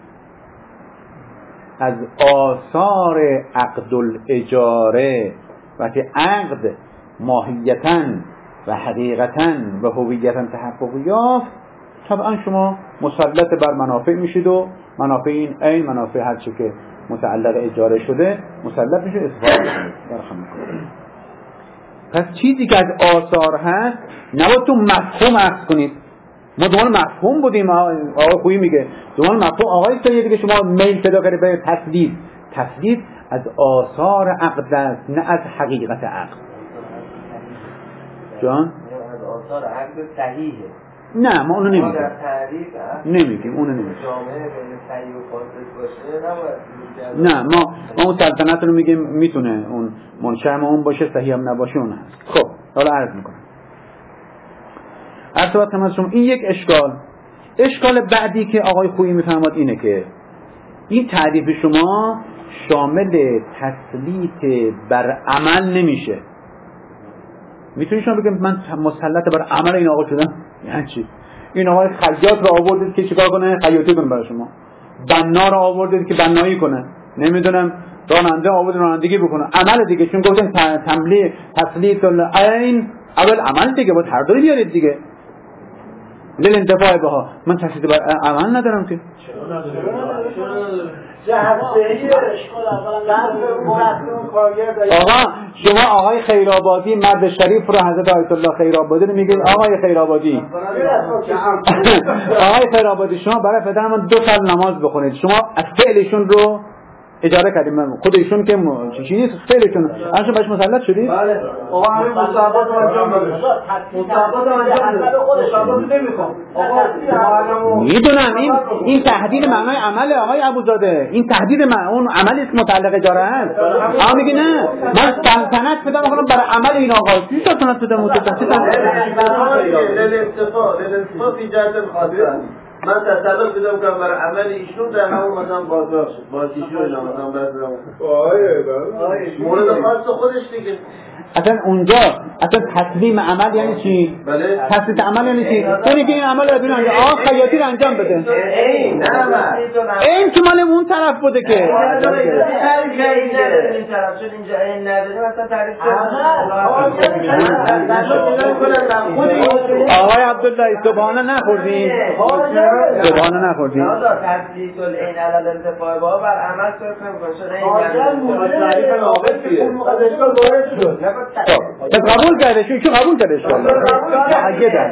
از آثار عقد الاجاره وقتی عقد ماهیتاً و حقیقتاً و هویتاً تحقق یافت، طبعا شما مسلط بر منافع میشید و منافع این عین منافع هر چی که متعلق اجاره شده مسلط میشه استفاده کنید. پس چیزی که از آثار هست نباید تو مفهوم اخذ کنید. ما دنبال مفهوم بودیم. آقای خویی میگه دنبال مفهوم. آقای سید که شما میل پیدا کردید به تسدید از آثار عقد است نه از حقیقت عقد. جان؟ از آثار عقد صحیحه. نه ما اونو نمیگیم. نمیگیم اونو نمیگیم. جامعه بین صحیح و فاسد باشه نباید. نه ما اون سلطنت رو میگیم میتونه اون منشأ اون باشه، صحیح هم نباشه اون هست. خب حالا عرض میکنم. عرض کنم شما این یک اشکال بعدی که آقای خویی میفهمد اینه که این تعریف شما شامل تسلیط بر عمل نمیشه. میتونی شما بگید من مسلط بر عمل این آقا شدم؟ یعنی چی؟ این آقای خیاط رو آوردید که چیکار کنه؟ خیاطی کنه برای شما. بنا رو آوردید که بنایی کنه. نمیدونم راننده آوردید رانندگی بکنه. عمل دیگه، چون گفتن تسلیط العین اول عمل دیگه، باید هر دوی بیارید دیگه. للانتفاع بها. من تسلیط بر عمل ندارم که. آقا شما آقای خیرآبادی مرد شریف رو حضرت آیت الله خیرآبادی رو میگید آقای خیرآبادی. آقای خیرآبادی شما برای پدر من 2 سال نماز بخونید. شما از فعلشون رو اجاره کردیم خود ایشون که چی نیست فعلشون الان باش مسلط شدی. بله آقا همین مصاحبات انجام بده مصاحبات انجام بده مصاحبات نمیخوام آقا میدونم این تهدید معنای عمل آقای ابوزاده این تهدید اون عملی است متعلق اجاره است. آقا میگه نه من سلطنت بدم میخوام برای عمل این آقا چی سلطنت بدم متعلق للانتفاع فی جهت خاصه من تصرف بدم که برای عمل ایشون در همون مثلا بازیشو اینا مثلا بذارم مورد خاص خودش دیگه. اصلا اونجا اصلا تسلیم عمل یعنی چی؟ بله تسلیم عمل یعنی چی؟ اونی که این عمل رو ببینن خیاطی رو انجام بده این که مال اون طرف بوده که آقای عبدالله سبحانه نخوردی؟ سبحانه نخوردی؟ تسلیت العین علی الانتفاع با بر عمل صرف نمی‌کنه خب قبول کرده شو قبول کرده اشکال اگه در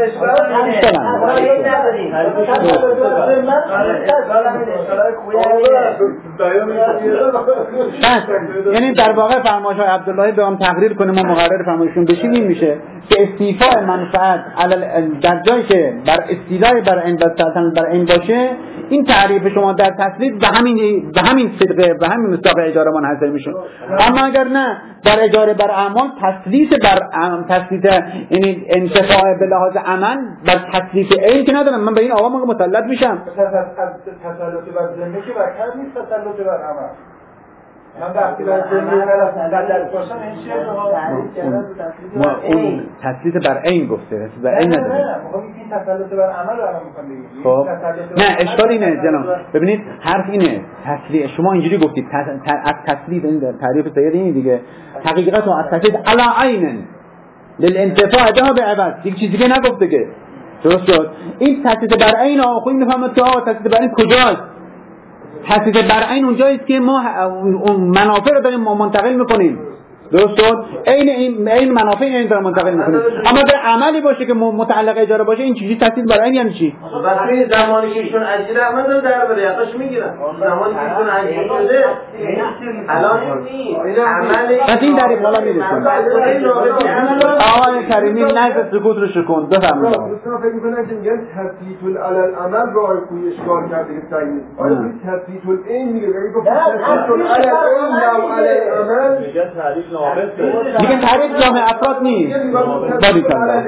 یعنی در واقع فرمایش های عبداللهی به هم تقریر کنه ما مقرر فرمایشون بشیم این میشه که استیفاء منفعت در جایی که بر استیلای بر این باشه این تعریف شما در تسلیت به همین صدقه به همین مصداق اجاره منحصر میشه. اما اگر نه در اجاره بر اعمال تسلیت یعنی انتفاع به لحاظ عمل بر تسلیت این که ندارم من به این آقا مسلط میشم تسلط بر ذمه که برکت نیست تسلط بر عمل من وقتی بر ذمه در باشم اون تسلیت بر عین گفته بر عین نداره میخوام این تسلط بر عمل رو الان میکنم خب نه اشکال اینه جناب ببینید حرف اینه تسلیت شما اینجوری گفتید از تسلیت این تعریف سید این دیگه حقیقت از تسلیت علی عین للانتفاع ده به عوض یک چیزی که نگفته که درست شد این تسلیت بر عین آخوی میفهمد که تسلیت بر عین کجاست تسلیت بر عین اونجاییست که ما اون منافع رو داریم منتقل میکنیم درست شد این منافع این داریم منتقل میکنیم اما در عملی باشه که متعلق اجاره باشه این چیزی تسلیت بر عین یعنی چی وقتی زمانی که ایشون اجیر عمل در بره یقاش میگیرن زمانی که ایشون اجیر شده الان عمل پس این در حالا میرسیم آقای کریمی نزد سکوت رو شکن بفرمایید دوستان فکر میکنن که میگن تسلیت العمل رو آقای خویی اشکال کرده که صحیح آیا تسلیت العین میگه یعنی گفت تسلیت العین نوع العمل میگن تعریف ناقصه دیگه تعریف جامع افراد نیست باری کنم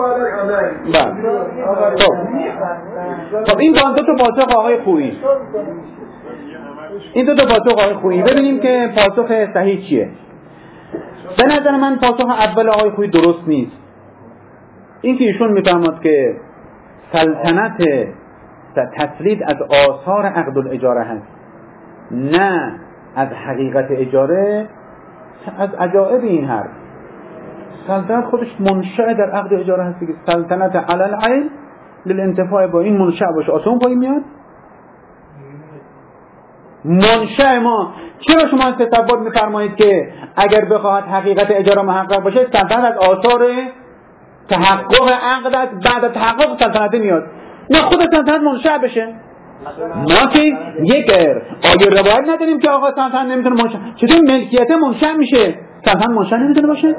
خب این دو تا پاسخ آقای خویی این دو تا پاسخ آقای خویی ببینیم که پاسخ صحیح چیه. به نظر من پاسخ اول آقای خویی درست نیست. این که ایشون میفهمد که سلطنت تسلید از آثار عقد الاجاره هست نه از حقیقت اجاره از عجائب این حرف سلطنت خودش منشأ در عقد اجاره هست که سلطنت علی العین للانتفاع با این منشأ باشه آسان پایی میاد منشأ ما چرا شما تصور میفرمایید که اگر بخواهد حقیقت اجاره محقق باشه سلطنت از آثار تحقق عقد بعد تحقق سلطنت میاد نه خود سلطنت منشأ بشه ما که یک آیه روایت نداریم که آقا سلطنت نمیتونه منشأ چطور ملکیت منشأ میشه سلطنت منشأ نمیتونه باشه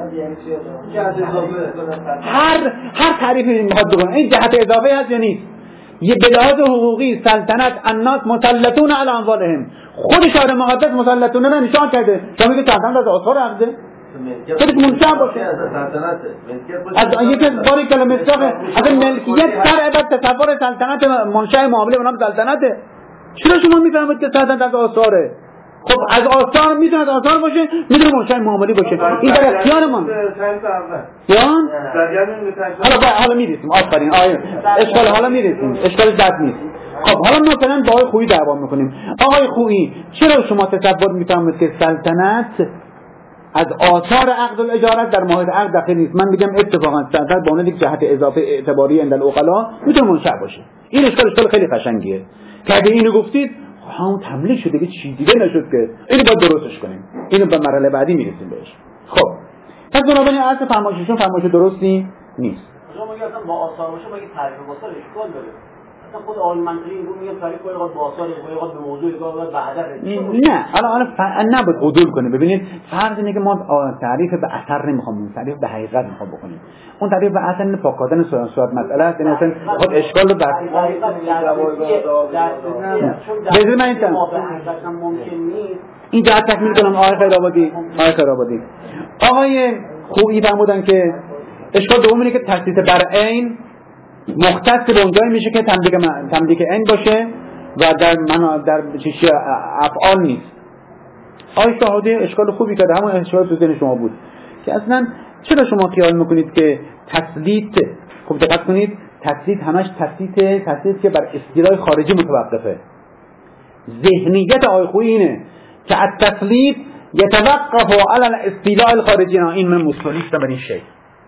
هر تعریفی میخواد بکنه این جهت اضافه هست یا نیست یه به لحاظ حقوقی سلطنت الناس مسلطون علی اموالهم خود شارع مقدس مسلطون رو نشان کرده شما میگه سلطنت از آثار عقده خودش منشأ باشه از یکی از باری کلمه مصداق از ملکیت در عبادت تصور سلطنت منشأ معامله به نام سلطنته چرا شما میفهمید که سلطنت از آثاره خب از آثار میتونه از آثار باشه میتونه منشأ معامله باشه این در اختیار ما جان حالا میرسیم آفرین اشکال حالا میرسیم اشکال زد نیست. خب حالا مثلا با آقای خویی دعوا میکنیم آقای خویی چرا شما تصور میفهمید که سلطنت از آثار عقد الاجاره در ماهیت عقد داخل نیست من میگم اتفاقا سلطنت با اون یک جهت اضافه اعتباری عند العقلا میتونه منشأ باشه این اشکال خیلی قشنگیه که اگه اینو گفتید همون تملیک شده که چیزی دیگه نشد که اینو باید درستش کنیم اینو به مرحله بعدی میرسیم بهش. خب پس بنابراین اصل فرمایششون فرمایش درستی نیست. شما میگه اصلا با آثار باشه مگه تعریف آثار اشکال داره مثلا خود آقای منطقی این رو میگم تعریف کنه با آثار گاهی به موضوع گاهی به هدف. نه حالا نباید عدول کنه. ببینید فرض اینه که ما تعریف به اثر نمیخوام، تعریف به حقیقت میخوام بکنیم. اون تعریف به اثر پاکادن صورت مسئله است. این اصلا خود اشکال رو بر بذارید من این جهت تکمیل کنم. آقای خیرآبادی آقای خوبی فرمودن که اشکال دوم اینه که تثبیت بر عین مختص به اونجایی میشه که تملیک عین باشه و در چیزی افعال نیست. آقای شاهدی اشکال خوبی کرده، همون اشکال تو ذهن شما بود که اصلا چرا شما خیال میکنید که تسلیت، خوب دقت کنید، تسلیت همش تسلیت که بر اصطلاح خارجی متوقفه. ذهنیت آقای خوبی اینه که التسلیت یتوقف علی الاصطلاح الخارجی. این من مصطلحیستم بر این شی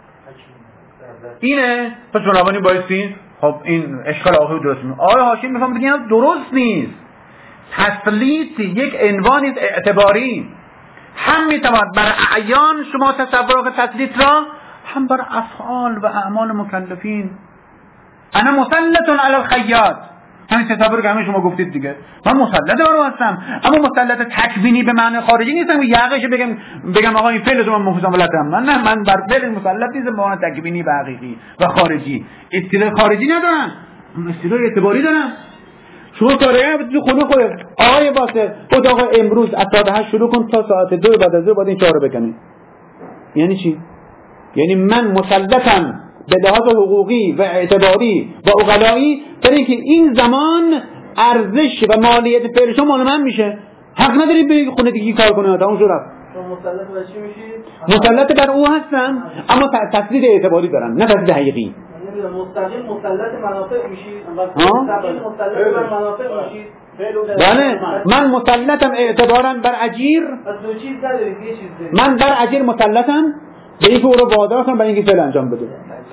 اینه. پس بنابراین بایستی خب این اشکال آقای درست میشه. آقای هاشمی میفهم بگه درست نیست. تسلیت یک عنوان اعتباری، هم میتواند بر اعیان شما تصور تسلیت را، هم بر افعال و اعمال مکلفین. انا مسلط علی الخیاط، همین تصور که همه شما گفتید دیگه، من مسلط رو هستم، اما مسلط تکوینی به معنی خارجی نیستم. یقش بگم آقا این فعل شما مسلطم. من بر فعل مسلط نیستم به معنی تکوینی و حقیقی و خارجی. اصطلاح خارجی ندارم، اصطلاح اعتباری دارم. شما کارگر تو خونه خودت آقای واسه خود آقا امروز از ساعت 8 شروع کن تا ساعت 2 بعد از ظهر باید این چهارو بکنی. یعنی چی؟ یعنی من مسلطم به لحاظ حقوقی و اعتباری و عقلایی برای اینکه این زمان ارزش و مالیت فعل شما مال من میشه. حق نداری به خونه دیگه کار کنه. تا اون شو رفت. شما مسلط بر چی میشی؟ مسلط بر او هستم، اما تسلید اعتباری دارم، نه تسلید حقیقی. مستقیم مسلط منافع میشی و مستقیم مسلط بر منافع میشی. بله من مسلطم اعتبارا بر اجیر. از دو چیز ندارید، یه چیز دارید. من بر اجیر مسلطم به اینکه او رو وادار کنم برای اینکه فعل انجام بده.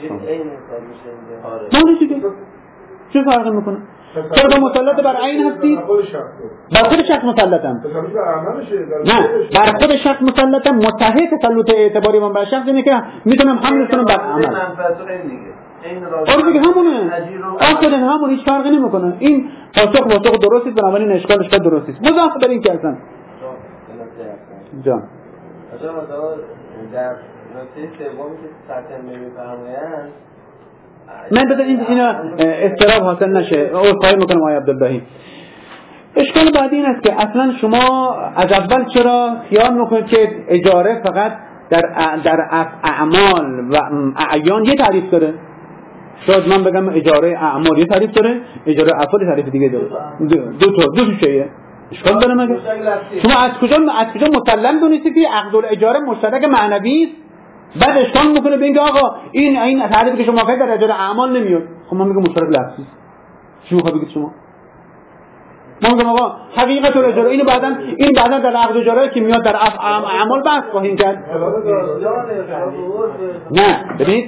نه دیگه چه فرقی میکنه؟ چرا با مسلط بر عین هستی؟ بر خود شخص مسلطم. نه بر خود شخص مسلطم. متحد تسلط اعتباری من بر شخص اینه که میتونم حملش کنم بر عمل. آره دیگه همونه. آخرین همون هیچ فرقی نمیکنه. این پاسخ درستی، بنابراین اشکال درستی است. مضاف در این که اصلا جان در نکته سومی که سطح می‌فرمایند من بذار اینا استراب حاصل نشه. عذرخواهی میکنم آقای عبداللهی. اشکال بعدی این است که اصلا شما از اول چرا خیال میکنید که اجاره فقط در اعمال و اعیان یه تعریف داره؟ شاید من بگم اجاره اعمال یه تعریف داره، اجاره افعال تعریف دیگه داره. دو شیء. اشکال داره مگه؟ شما از کجا مسلم دونستی که عقد الاجاره مشترک معنوی است؟ بعد اشکال میکنه به اینکه آقا این تعریفی که شما فکر در اجاره اعمال نمیاد. خب من میگم مشترک لفظی است. چی میخواد بگید شما؟ من میگم آقا حقیقت الاجاره این بعداً در عقد اجاره که میاد در اعمال بحث خواهیم کرد. نه ببینید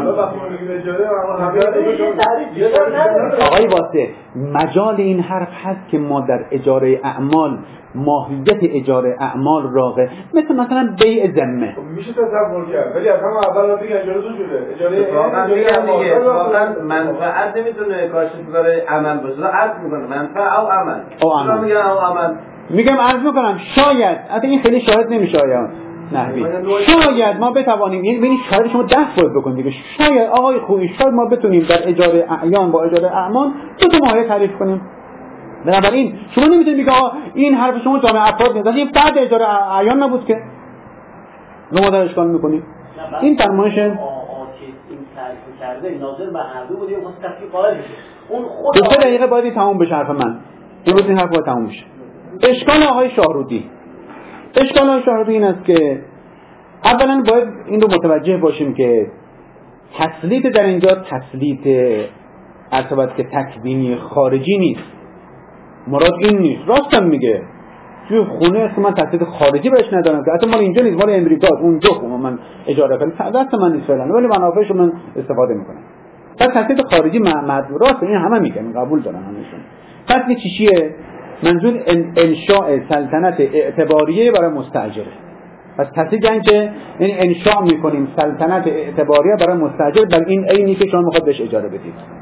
آقای واسه مجال این حرف هست که ما در اجاره اعمال ماهیت اجاره اعمال راغه مثلا بیع ذمه میشه تصور کرد، ولی از همون اول دیگه اجاره دو شده. اجاره واقعا منفعت نمیتونه کاشف‌کار عمل باشه. عرض میکنه منفعت او عمل. میگم عرض میکنم شاید البته این خیلی شاید نمیشه آیا نحوی. شاید ما بتوانیم، یعنی ببینید شاید شما 10 باید بکنید دیگه. شاید آقای خوبی شاید ما بتونیم در اجاره اعیان با اجاره اعمال دو تا ماهیت تعریف کنیم. بنابراین شما نمیتونید بگید آقا این حرف شما جامعه افراد نیست. این فرد اجاره اعیان نبود که ما در اشکال میکنیم. این فرمایش این تعریف کرده ناظر به هر دو بودیم مستقیم قائل میشه. اون خود 2 دقیقه باید تموم بشه حرف من. امروز این حرف باید تموم بشه. اشکال آقای شاهرودی این است که اولا باید این رو متوجه باشیم که تسلیت در اینجا تسلیت ارتباط که تکوینی خارجی نیست. مراد این نیست. راستم میگه توی خونه است من تسلیت خارجی بهش ندارم که اصلا مال اینجا نیست، مال امریکا اونجا من اجاره کنم دست من نیست فعلا، ولی منافعش من استفاده میکنم. پس تسلیت خارجی راست این همه میگن قبول دارن همشون. پس چیه؟ منظور انشاء سلطنت اعتباریه برای مستاجره. پس تسلیت یعنی که این انشاء میکنیم سلطنت اعتباریه برای مستاجر، بل این عینی که شما میخواد بهش اجاره بدید.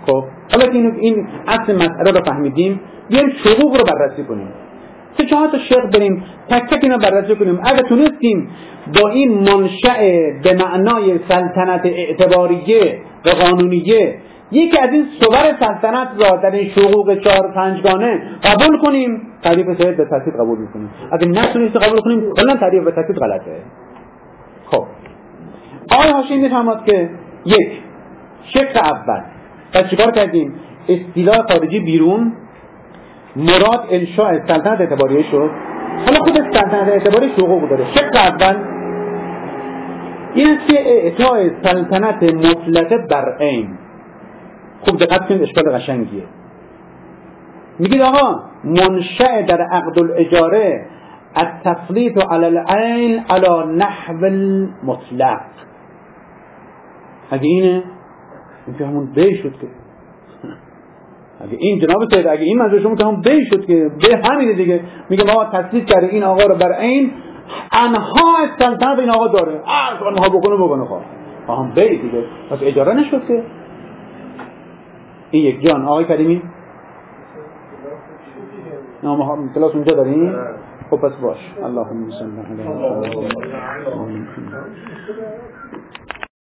خب حالا که این اصل مسئله رو فهمیدیم، بیایم شقوق رو بررسی کنیم. 3-4 تا شق بریم تک تک اینا بررسی کنیم. اگه تونستیم با این منشأ به معنای سلطنت اعتباریه و قانونیه یکی از این صور سلطنت را در این شقوق 4-5 گانه قبول کنیم، تعریف سید به ترتیب قبول میکنیم. اگه نتونیم قبول کنیم کلا تعریف به ترتیب غلطه. خب آقای هاشمی میفرماد که یک شق اول و چیکار کردیم؟ اصطلاح خارجی بیرون، مراد انشاء سلطنت اعتباریه شد. حالا خود سلطنت اعتباری شقوق داره. شق اول این است که اعطای سلطنت مطلقه بر عین. خوب دقت کنید، اشکال قشنگیه. میگید آقا منشأ در عقد الاجاره التسلیط علی العین علی نحو المطلق. اگه اینه این که همون بی شد که اگه این جناب سید اگه این منظور شما که همون بی شد که به همینه دیگه. میگه ما تسلیط کرده این آقا رو بر عین، انها سلطنت این آقا داره، انها بکنه خواه هم بی دیگه، پس اجاره نشد که. این یک جان. آقای کریمی ما کلاس اونجا داریم. خب پس باش. اللهم صل علی محمد.